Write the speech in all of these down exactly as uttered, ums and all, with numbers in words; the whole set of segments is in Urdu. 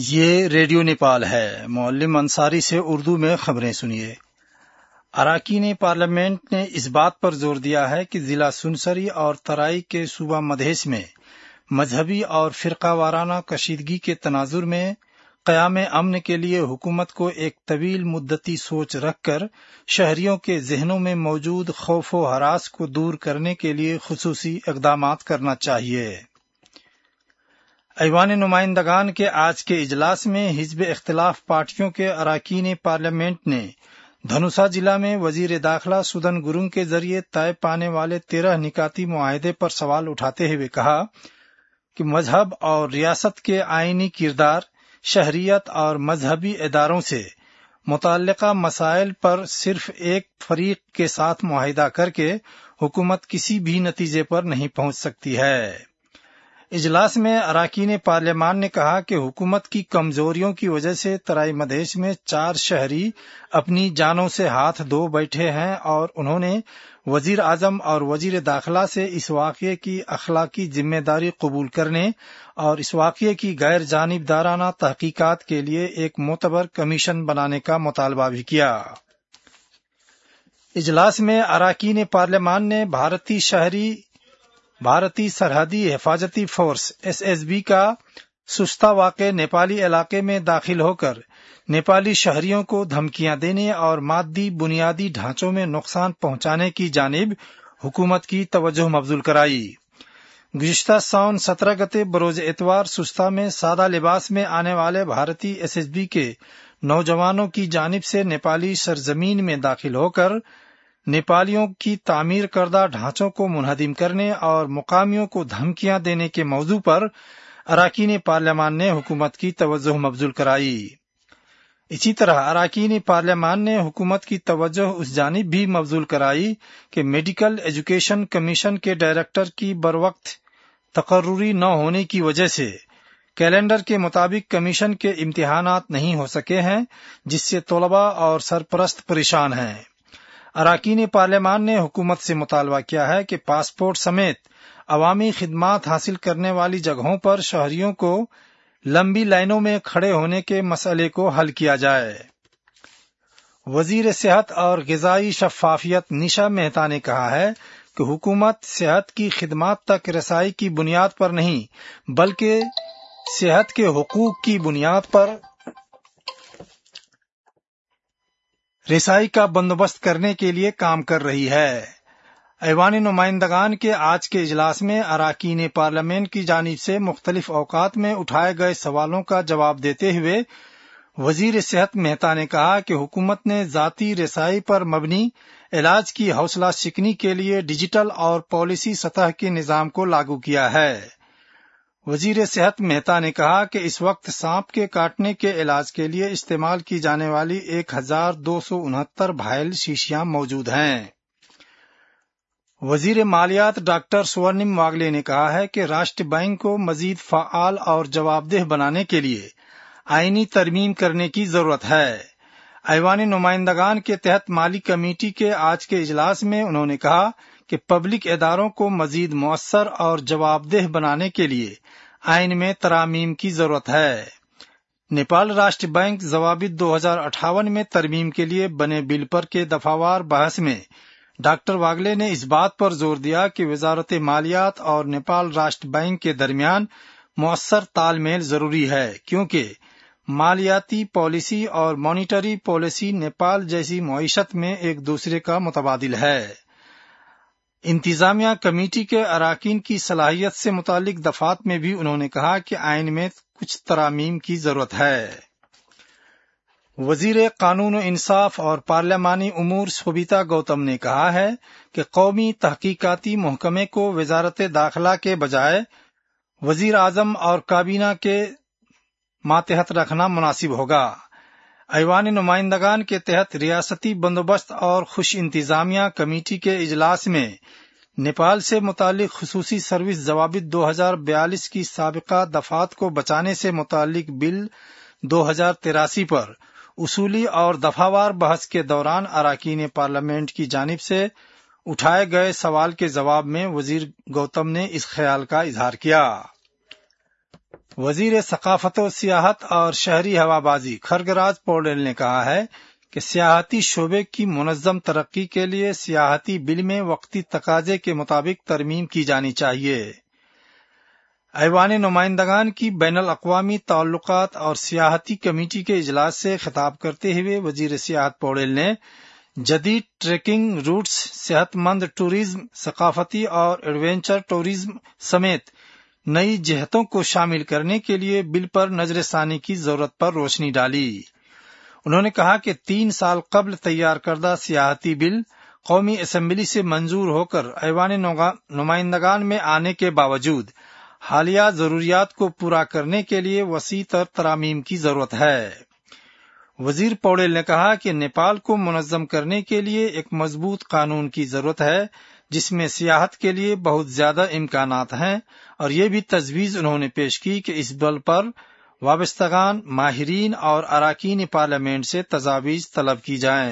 یہ ریڈیو نیپال ہے۔ معلم انصاری سے اردو میں خبریں سنیے۔ اراکین پارلیمنٹ نے اس بات پر زور دیا ہے کہ ضلع سنسری اور ترائی کے صوبہ مدھیش میں مذہبی اور فرقہ وارانہ کشیدگی کے تناظر میں قیام امن کے لیے حکومت کو ایک طویل مدتی سوچ رکھ کر شہریوں کے ذہنوں میں موجود خوف و ہراس کو دور کرنے کے لیے خصوصی اقدامات کرنا چاہیے۔ ایوان نمائندگان کے آج کے اجلاس میں حزب اختلاف پارٹیوں کے اراکین پارلیمنٹ نے دھنوسا ضلع میں وزیر داخلہ سدن گرونگ کے ذریعے طے پانے والے تیرہ نکاتی معاہدے پر سوال اٹھاتے ہوئے کہا کہ مذہب اور ریاست کے آئینی کردار، شہریت اور مذہبی اداروں سے متعلقہ مسائل پر صرف ایک فریق کے ساتھ معاہدہ کر کے حکومت کسی بھی نتیجے پر نہیں پہنچ سکتی ہے۔ اجلاس میں اراکین پارلیمان نے کہا کہ حکومت کی کمزوریوں کی وجہ سے ترائی مدھیش میں چار شہری اپنی جانوں سے ہاتھ دھو بیٹھے ہیں اور انہوں نے وزیر اعظم اور وزیر داخلہ سے اس واقعے کی اخلاقی ذمہ داری قبول کرنے اور اس واقعے کی غیر جانبدارانہ تحقیقات کے لیے ایک معتبر کمیشن بنانے کا مطالبہ بھی کیا۔ اجلاس میں اراکین پارلیمان نے بھارتی شہری بھارتی سرحدی حفاظتی فورس ایس ایس بی کا سستا واقع نیپالی علاقے میں داخل ہو کر نیپالی شہریوں کو دھمکیاں دینے اور مادی بنیادی ڈھانچوں میں نقصان پہنچانے کی جانب حکومت کی توجہ مبذول کرائی۔ گزشتہ ساون سترہ گتے بروز اتوار سستا میں سادہ لباس میں آنے والے بھارتی ایس ایس بی کے نوجوانوں کی جانب سے نیپالی سرزمین میں داخل ہو کر نیپالیوں کی تعمیر کردہ ڈھانچوں کو منہدم کرنے اور مقامیوں کو دھمکیاں دینے کے موضوع پر اراکین پارلیمان نے حکومت کی توجہ مبذول کرائی۔ اسی طرح اراکین پارلیمان نے حکومت کی توجہ اس جانب بھی مبذول کرائی کہ میڈیکل ایجوکیشن کمیشن کے ڈائریکٹر کی بروقت تقرری نہ ہونے کی وجہ سے کیلنڈر کے مطابق کمیشن کے امتحانات نہیں ہو سکے ہیں، جس سے طلباء اور سرپرست پریشان ہیں۔ اراکین پارلیمان نے حکومت سے مطالبہ کیا ہے کہ پاسپورٹ سمیت عوامی خدمات حاصل کرنے والی جگہوں پر شہریوں کو لمبی لائنوں میں کھڑے ہونے کے مسئلے کو حل کیا جائے۔ وزیر صحت اور غذائی شفافیت نشا مہتا نے کہا ہے کہ حکومت صحت کی خدمات تک رسائی کی بنیاد پر نہیں بلکہ صحت کے حقوق کی بنیاد پر رسائی کا بندوبست کرنے کے لیے کام کر رہی ہے۔ ایوان نمائندگان کے آج کے اجلاس میں اراکین پارلیمنٹ کی جانب سے مختلف اوقات میں اٹھائے گئے سوالوں کا جواب دیتے ہوئے وزیر صحت مہتا نے کہا کہ حکومت نے ذاتی رسائی پر مبنی علاج کی حوصلہ شکنی کے لیے ڈیجیٹل اور پالیسی سطح کے نظام کو لاگو کیا ہے۔ وزیر صحت مہتا نے کہا کہ اس وقت سانپ کے کاٹنے کے علاج کے لیے استعمال کی جانے والی ایک ہزار دو سو انہتر بھائل شیشیاں موجود ہیں۔ وزیر مالیات ڈاکٹر سورنم واگلے نے کہا ہے کہ راشٹر بینک کو مزید فعال اور جواب دہ بنانے کے لیے آئینی ترمیم کرنے کی ضرورت ہے۔ ایوان نمائندگان کے تحت مالی کمیٹی کے آج کے اجلاس میں انہوں نے کہا کہ پبلک اداروں کو مزید مؤثر اور جواب دہ بنانے کے لیے آئین میں ترامیم کی ضرورت ہے۔ نیپال راشٹر بینک ضوابط دو ہزار اٹھاون میں ترمیم کے لیے بنے بل پر کے دفعہ بحث میں ڈاکٹر واگلے نے اس بات پر زور دیا کہ وزارت مالیات اور نیپال راشٹر بینک کے درمیان مؤثر تال میل ضروری ہے، کیونکہ مالیاتی پالیسی اور مانیٹری پالیسی نیپال جیسی معیشت میں ایک دوسرے کا متبادل ہے۔ انتظامیہ کمیٹی کے اراکین کی صلاحیت سے متعلق دفعات میں بھی انہوں نے کہا کہ آئین میں کچھ ترامیم کی ضرورت ہے۔ وزیر قانون و انصاف اور پارلیمانی امور شوبھیتا گوتم نے کہا ہے کہ قومی تحقیقاتی محکمے کو وزارت داخلہ کے بجائے وزیر اعظم اور کابینہ کے ماتحت رکھنا مناسب ہوگا۔ ایوان نمائندگان کے تحت ریاستی بندوبست اور خوش انتظامیہ کمیٹی کے اجلاس میں نیپال سے متعلق خصوصی سروس ضوابط دو ہزار بیالیس کی سابقہ دفعات کو بچانے سے متعلق بل دو ہزار تراسی پر اصولی اور دفعہ وار بحث کے دوران اراکین پارلیمنٹ کی جانب سے اٹھائے گئے سوال کے جواب میں وزیر گوتم نے اس خیال کا اظہار کیا۔ وزیر ثقافت و سیاحت اور شہری ہوابازی خرگراج پوڈیل نے کہا ہے کہ سیاحتی شعبے کی منظم ترقی کے لیے سیاحتی بل میں وقتی تقاضے کے مطابق ترمیم کی جانی چاہیے۔ ایوان نمائندگان کی بین الاقوامی تعلقات اور سیاحتی کمیٹی کے اجلاس سے خطاب کرتے ہوئے وزیر سیاحت پوڈیل نے جدید ٹریکنگ روٹس، صحت مند ٹورزم، ثقافتی اور ایڈونچر ٹورزم سمیت نئی جہتوں کو شامل کرنے کے لیے بل پر نظر ثانی کی ضرورت پر روشنی ڈالی۔ انہوں نے کہا کہ تین سال قبل تیار کردہ سیاحتی بل قومی اسمبلی سے منظور ہو کر ایوان نمائندگان میں آنے کے باوجود حالیہ ضروریات کو پورا کرنے کے لیے وسیع تر ترامیم کی ضرورت ہے۔ وزیر پوڈیل نے کہا کہ نیپال کو منظم کرنے کے لیے ایک مضبوط قانون کی ضرورت ہے جس میں سیاحت کے لیے بہت زیادہ امکانات ہیں، اور یہ بھی تجویز انہوں نے پیش کی کہ اس بل پر وابستگان، ماہرین اور اراکین پارلیمنٹ سے تجاویز طلب کی جائیں۔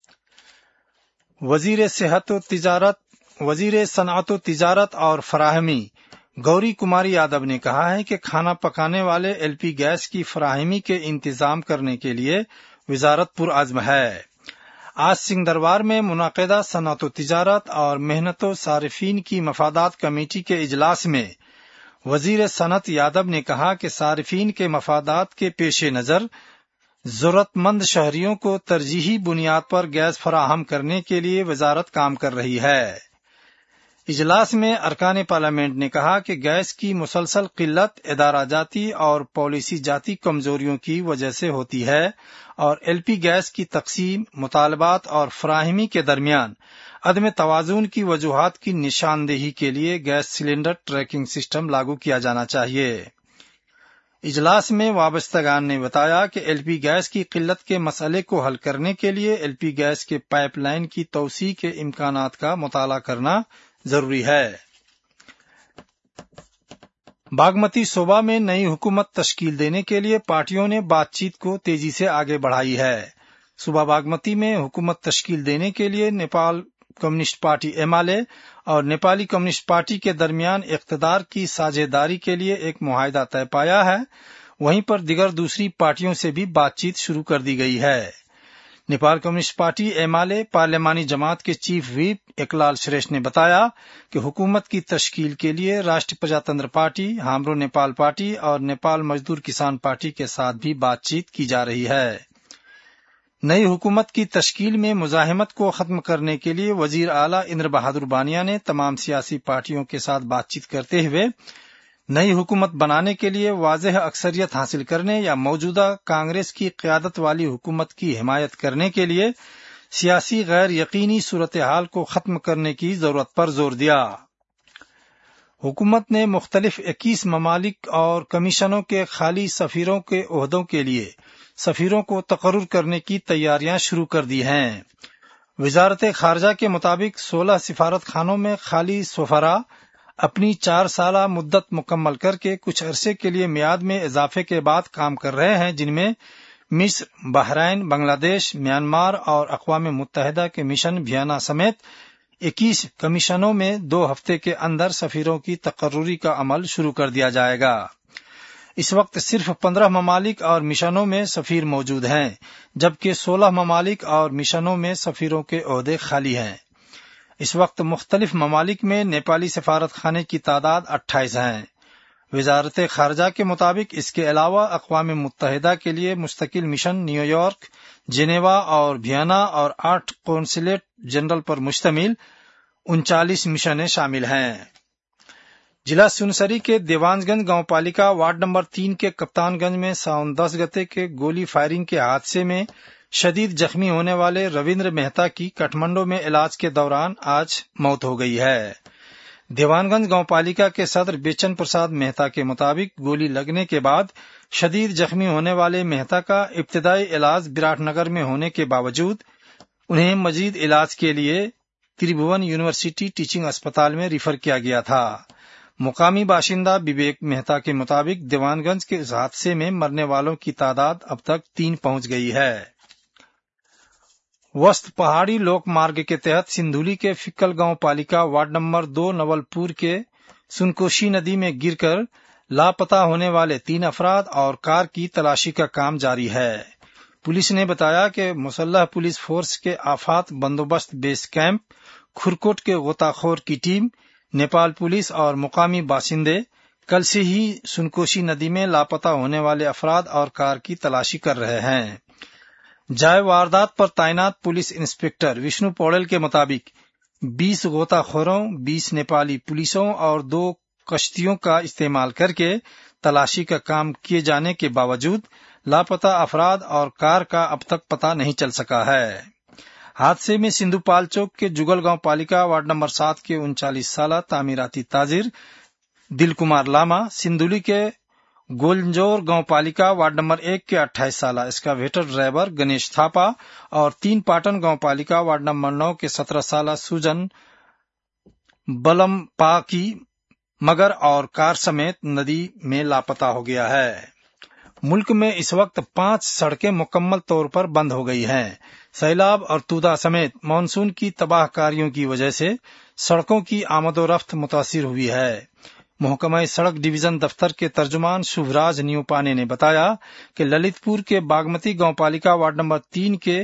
وزیر صحت و تجارت وزیر صنعت و تجارت اور فراہمی گوری کماری یادو نے کہا ہے کہ کھانا پکانے والے ایل پی گیس کی فراہمی کے انتظام کرنے کے لیے وزارت پرعزم ہے۔ آج سنگھ دربار میں منعقدہ صنعت و تجارت اور محنت و صارفین کی مفادات کمیٹی کے اجلاس میں وزیر صنعت یادو نے کہا کہ صارفین کے مفادات کے پیش نظر ضرورت مند شہریوں کو ترجیحی بنیاد پر گیس فراہم کرنے کے لیے وزارت کام کر رہی ہے۔ اجلاس میں ارکان پارلیمنٹ نے کہا کہ گیس کی مسلسل قلت ادارہ جاتی اور پالیسی جاتی کمزوریوں کی وجہ سے ہوتی ہے، اور ایل پی گیس کی تقسیم، مطالبات اور فراہمی کے درمیان عدم توازن کی وجوہات کی نشاندہی کے لیے گیس سلنڈر ٹریکنگ سسٹم لاگو کیا جانا چاہیے۔ اجلاس میں وابستگان نے بتایا کہ ایل پی گیس کی قلت کے مسئلے کو حل کرنے کے لیے ایل پی گیس کے پائپ لائن کی توسیع کے امکانات کا مطالعہ کرنا ضروری ہے۔ باگمتی صوبہ میں نئی حکومت تشکیل دینے کے لیے پارٹیوں نے بات چیت کو تیزی سے آگے بڑھائی ہے۔ صوبہ باگمتی میں حکومت تشکیل دینے کے لیے Nepal communist party M L A اور نیپالی کمیونسٹ پارٹی کے درمیان اقتدار کی ساجھیداری کے لیے ایک معاہدہ طے پایا ہے، وہیں پر دیگر دوسری پارٹیوں سے بھی بات چیت شروع کر دی گئی ہے۔ Nepal communist party M L A پارلیمانی جماعت کے چیف ویپ اکلال شریش نے بتایا کہ حکومت کی تشکیل کے لیے راشٹر پرجاتنتر پارٹی، ہامرو نیپال پارٹی اور نیپال مزدور کسان پارٹی کے ساتھ بھی بات چیت کی جا رہی ہے۔ نئی حکومت کی تشکیل میں مزاحمت کو ختم کرنے کے لیے وزیر اعلیٰ اندر بہادر بانیہ نے تمام سیاسی پارٹیوں کے ساتھ بات چیت کرتے ہوئے نئی حکومت بنانے کے لیے واضح اکثریت حاصل کرنے یا موجودہ کانگریس کی قیادت والی حکومت کی حمایت کرنے کے لیے سیاسی غیر یقینی صورتحال کو ختم کرنے کی ضرورت پر زور دیا۔ حکومت نے مختلف اکیس ممالک اور کمیشنوں کے خالی سفیروں کے عہدوں کے لیے سفیروں کو تقرر کرنے کی تیاریاں شروع کر دی ہیں۔ وزارت خارجہ کے مطابق سولہ سفارت خانوں میں خالی سفراء اپنی چار سالہ مدت مکمل کر کے کچھ عرصے کے لیے میعاد میں اضافے کے بعد کام کر رہے ہیں، جن میں مصر، بحرین، بنگلہ دیش، میانمار اور اقوام متحدہ کے مشن وینا سمیت اکیس کمیشنوں میں دو ہفتے کے اندر سفیروں کی تقرری کا عمل شروع کر دیا جائے گا۔ اس وقت صرف پندرہ ممالک اور مشنوں میں سفیر موجود ہیں، جبکہ سولہ ممالک اور مشنوں میں سفیروں کے عہدے خالی ہیں۔ اس وقت مختلف ممالک میں نیپالی سفارت خانے کی تعداد اٹھائیس ہیں۔ وزارت خارجہ کے مطابق اس کے علاوہ اقوام متحدہ کے لیے مستقل مشن نیو یارک، جنیوا اور وینا اور آٹھ قونصلیٹ جنرل پر مشتمل انچالیس مشنیں شامل ہیں۔ ضلع سنسری کے دیوانج گنج گاؤں پالیکا وارڈ نمبر تین کے کپتان گنج میں ساون دس گتے کے گولی فائرنگ کے حادثے میں شدید زخمی ہونے والے رویندر مہتا کی کٹھمنڈو میں علاج کے دوران آج موت ہو گئی ہے۔ دیوان گنج گاؤں پالیکا کے صدر بیچن پرساد مہتا کے مطابق گولی لگنے کے بعد شدید زخمی ہونے والے مہتا کا ابتدائی علاج براٹ نگر میں ہونے کے باوجود انہیں مزید علاج کے لیے تریبھون یونیورسٹی ٹیچنگ اسپتال میں ریفر کیا گیا تھا۔ مقامی باشندہ وویک مہتا کے مطابق دیوان گنج کے اس حادثے میں مرنے والوں کی تعداد اب تک تین پہنچ گئی ہے۔ وسط پہاڑی لوک مارگ کے تحت سندھولی کے فکل گاؤں پالیکا وارڈ نمبر دو نول پور کے سنکوشی ندی میں گر کر لاپتہ ہونے والے تین افراد اور کار کی تلاشی کا کام جاری ہے۔ پولیس نے بتایا کہ مسلح پولیس فورس کے آفات بندوبست بیس کیمپ، کھرکوٹ کے غوطہ خور کی ٹیم، نیپال پولیس اور مقامی باشندے کل سے ہی سنکوشی ندی میں لاپتہ ہونے والے افراد اور کار کی تلاشی کر رہے ہیں۔ جائے واردات پر تعینات پولیس انسپکٹر وشنو پوڑل کے مطابق بیس غوطہ خوروں، بیس نیپالی پولیسوں اور دو کشتیوں کا استعمال کر کے تلاشی کا کام کیے جانے کے باوجود لاپتہ افراد اور کار کا اب تک پتہ نہیں چل سکا ہے۔ حادثے میں سندھو پال چوک کے جگل گاؤں پالیکا وارڈ نمبر سات کے انچالیس سالہ تعمیراتی تاجر دل کمار لاما، سندھولی کے گولنجور گاؤں پالیکا وارڈ نمبر ایک کے اٹھائیس سالہ اسکاویٹر ڈرائیور گنیش تھاپا اور تین پاٹن گاؤں پالیکا وارڈ نمبر نو کے سترہ سالہ سوجن بلم پا کی مگر اور کار سمیت ندی میں لاپتہ ہو گیا ہے۔ ملک میں اس وقت پانچ سڑکیں مکمل طور پر بند ہو گئی ہیں۔ سیلاب اور تودا سمیت مانسون کی تباہ کاریوں کی وجہ سے سڑکوں کی آمد و رفت متاثر ہوئی ہے۔ محکمہ سڑک ڈویژن دفتر کے ترجمان شبھراج نیوپانے نے بتایا کہ للت پور کے باگمتی گاؤں پالیکا وارڈ نمبر تین کے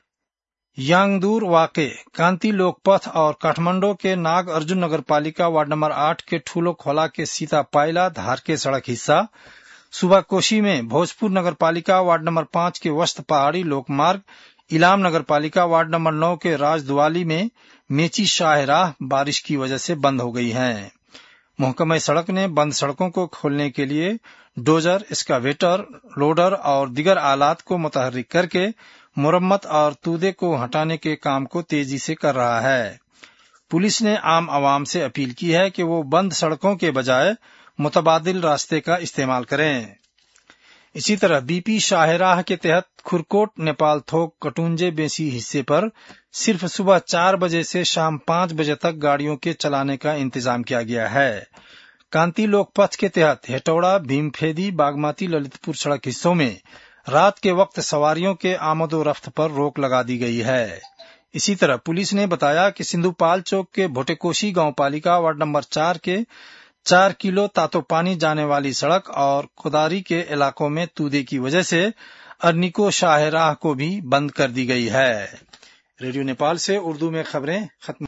یانگدور واقع کانتی لوک پتھ اور کاٹھمنڈو کے ناگ ارجن نگر پالیکا وارڈ نمبر آٹھ کے ٹھولو کھولا کے سیتا پائلا دھار کے سڑک حصہ، صوبہ کوشی میں بھوجپور نگر پالیکا وارڈ نمبر پانچ کے وسط پہاڑی لوک مارگ، ایلام نگر پالیکا وارڈ نمبر نو کے راج دوالی میں میچی شاہ راہ بارش کی وجہ سے بند ہو گئی ہیں۔ محکمہ سڑک نے بند سڑکوں کو کھولنے کے لیے ڈوزر، اسکاویٹر، لوڈر اور دیگر آلات کو متحرک کر کے مرمت اور تودے کو ہٹانے کے کام کو تیزی سے کر رہا ہے۔ پولیس نے عام عوام سے اپیل کی ہے کہ وہ بند سڑکوں کے بجائے متبادل راستے کا استعمال کریں۔ اسی طرح بی پی شاہ راہ کے تحت کھرکوٹ نیپال تھوک کٹونجے بیسی حصے پر صرف صبح چار بجے سے شام پانچ بجے تک گاڑیوں کے چلانے کا انتظام کیا گیا ہے۔ کانتی لوک پتھ کے تحت ہیٹوڑا، بھیم پھیدی، باگمتی، للت پور سڑک حصوں میں رات کے وقت سواریوں کے آمد و رفت پر روک لگا دی گئی ہے۔ اسی طرح پولیس نے بتایا کہ سندھو پال چوک کے بھوٹےکوشی گاؤں پالیکا وارڈ نمبر چار کے چار کلو تاتو پانی جانے والی سڑک اور کداری کے علاقوں میں تودے کی وجہ سے ارنیکو شاہ راہ کو بھی بند کر دی گئی ہے۔ ریڈیو نیپال سے اردو میں خبریں ختم۔